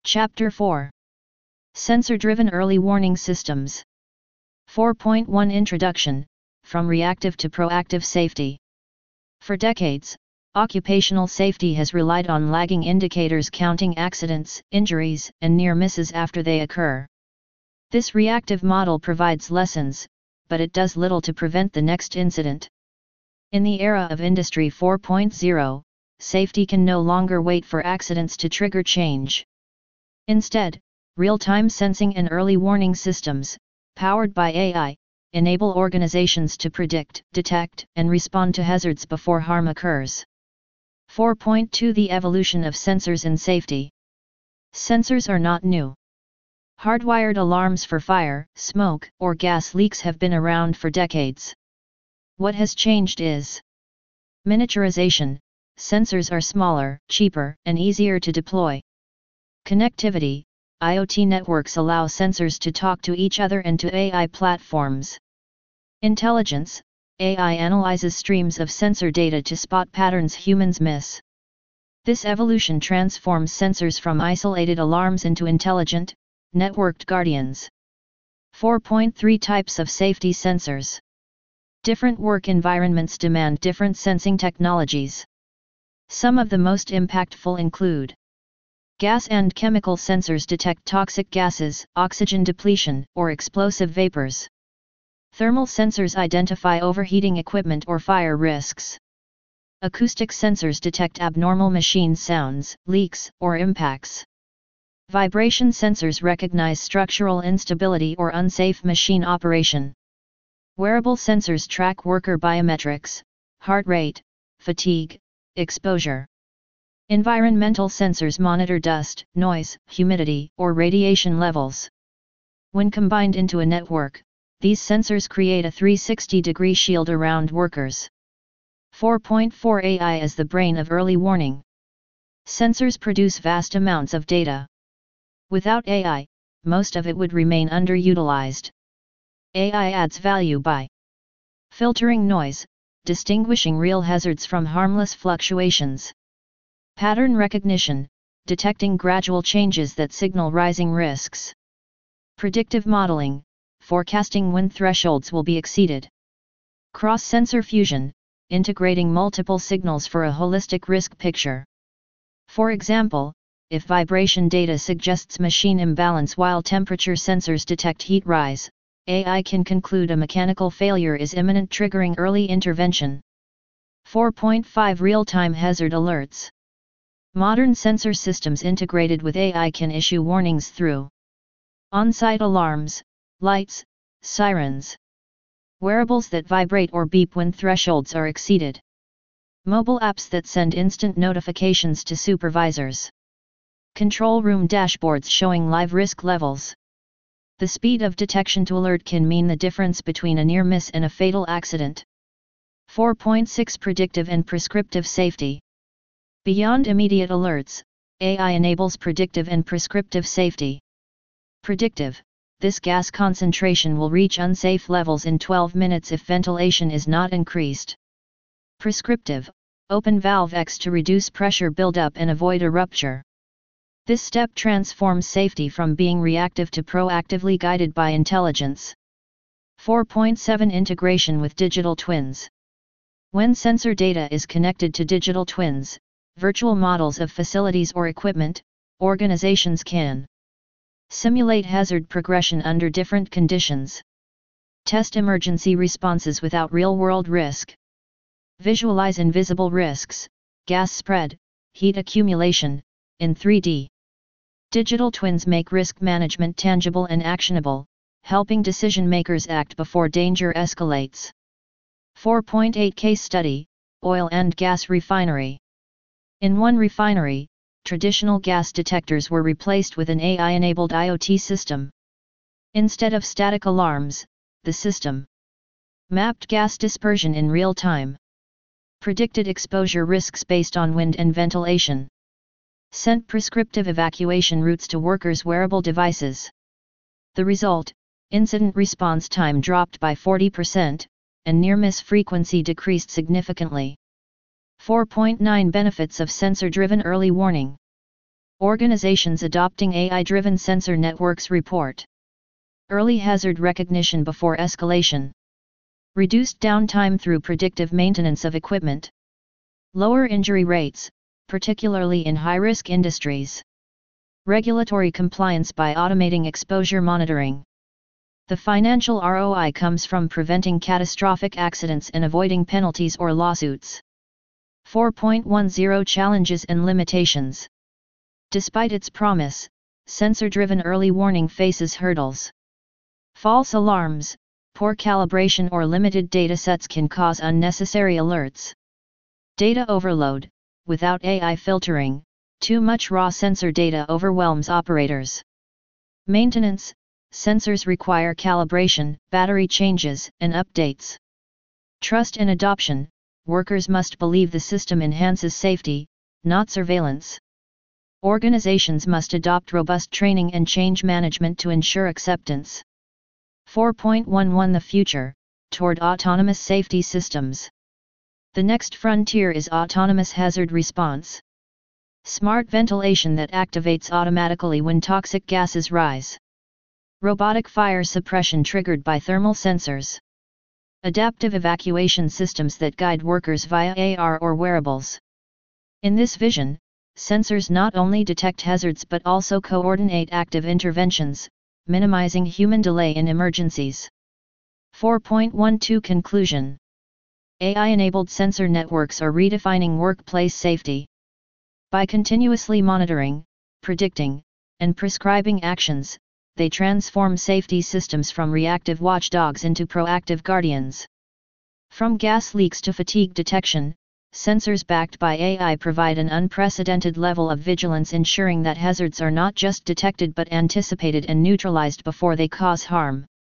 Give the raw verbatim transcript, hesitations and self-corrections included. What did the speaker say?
Chapter four. Sensor-Driven Early Warning Systems. four point one Introduction, From Reactive to Proactive Safety. For decades, occupational safety has relied on lagging indicators counting accidents, injuries, and near misses after they occur. This reactive model provides lessons, but it does little to prevent the next incident. In the era of Industry four point oh, safety can no longer wait for accidents to trigger change. Instead, real-time sensing and early warning systems, powered by A I, enable organizations to predict, detect, and respond to hazards before harm occurs. four point two The evolution of sensors in safety. Sensors are not new. Hardwired alarms for fire, smoke, or gas leaks have been around for decades. What has changed is miniaturization. Sensors are smaller, cheaper, and easier to deploy. Connectivity. IoT networks allow sensors to talk to each other and to A I platforms. Intelligence. A I analyzes streams of sensor data to spot patterns humans miss. This evolution transforms sensors from isolated alarms into intelligent, networked guardians. four point three Types of safety sensors. Different work environments demand different sensing technologies. Some of the most impactful include gas and chemical sensors detect toxic gases, oxygen depletion, or explosive vapors. Thermal sensors identify overheating equipment or fire risks. Acoustic sensors detect abnormal machine sounds, leaks, or impacts. Vibration sensors recognize structural instability or unsafe machine operation. Wearable sensors track worker biometrics, heart rate, fatigue, exposure. Environmental sensors monitor dust, noise, humidity, or radiation levels. When combined into a network, these sensors create a three hundred sixty degree shield around workers. four point four A I as the brain of early warning. Sensors produce vast amounts of data. Without A I, most of it would remain underutilized. A I adds value by filtering noise, distinguishing real hazards from harmless fluctuations. Pattern recognition, detecting gradual changes that signal rising risks. Predictive modeling, forecasting when thresholds will be exceeded. Cross-sensor fusion, integrating multiple signals for a holistic risk picture. For example, if vibration data suggests machine imbalance while temperature sensors detect heat rise, A I can conclude a mechanical failure is imminent, triggering early intervention. four point five Real-time hazard alerts. Modern sensor systems integrated with A I can issue warnings through on-site alarms, lights, sirens, wearables that vibrate or beep when thresholds are exceeded, mobile apps that send instant notifications to supervisors, control room dashboards showing live risk levels. The speed of detection to alert can mean the difference between a near miss and a fatal accident. four point six Predictive and prescriptive safety. Beyond immediate alerts, A I enables predictive and prescriptive safety. Predictive: this gas concentration will reach unsafe levels in twelve minutes if ventilation is not increased. Prescriptive: open valve X to reduce pressure buildup and avoid a rupture. This step transforms safety from being reactive to proactively guided by intelligence. four point seven Integration with digital twins. When sensor data is connected to digital twins, virtual models of facilities or equipment, organizations can simulate hazard progression under different conditions, test emergency responses without real-world risk, visualize invisible risks, gas spread, heat accumulation, in three D. Digital twins make risk management tangible and actionable, helping decision-makers act before danger escalates. four point eight Case study, oil and gas refinery. In one refinery, traditional gas detectors were replaced with an A I-enabled IoT system. Instead of static alarms, the system mapped gas dispersion in real time, predicted exposure risks based on wind and ventilation, sent prescriptive evacuation routes to workers' wearable devices. The result: incident response time dropped by forty percent, and near-miss frequency decreased significantly. four point nine Benefits of sensor-driven early warning. Organizations adopting A I-driven sensor networks report early hazard recognition before escalation, reduced downtime through predictive maintenance of equipment, lower injury rates, particularly in high-risk industries, regulatory compliance by automating exposure monitoring. The financial R O I comes from preventing catastrophic accidents and avoiding penalties or lawsuits. four point ten Challenges and limitations. Despite its promise, sensor-driven early warning faces hurdles. False alarms, poor calibration or limited datasets can cause unnecessary alerts. Data overload, without A I filtering, too much raw sensor data overwhelms operators. Maintenance, sensors require calibration, battery changes, and updates. Trust and adoption, workers must believe the system enhances safety, not surveillance. Organizations must adopt robust training and change management to ensure acceptance. four point eleven The future, toward autonomous safety systems. The next frontier is autonomous hazard response. Smart ventilation that activates automatically when toxic gases rise. Robotic fire suppression triggered by thermal sensors. Adaptive evacuation systems that guide workers via A R or wearables. In this vision, sensors not only detect hazards but also coordinate active interventions, minimizing human delay in emergencies. four point twelve Conclusion. A I-enabled sensor networks are redefining workplace safety. By continuously monitoring, predicting, and prescribing actions, they transform safety systems from reactive watchdogs into proactive guardians. From gas leaks to fatigue detection, sensors backed by A I provide an unprecedented level of vigilance, ensuring that hazards are not just detected but anticipated and neutralized before they cause harm.